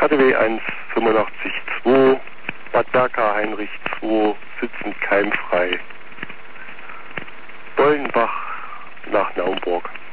KTW 185.2, Bad Berka Heinrich 2, sitzend keimfrei. Bollenbach nach Naumburg.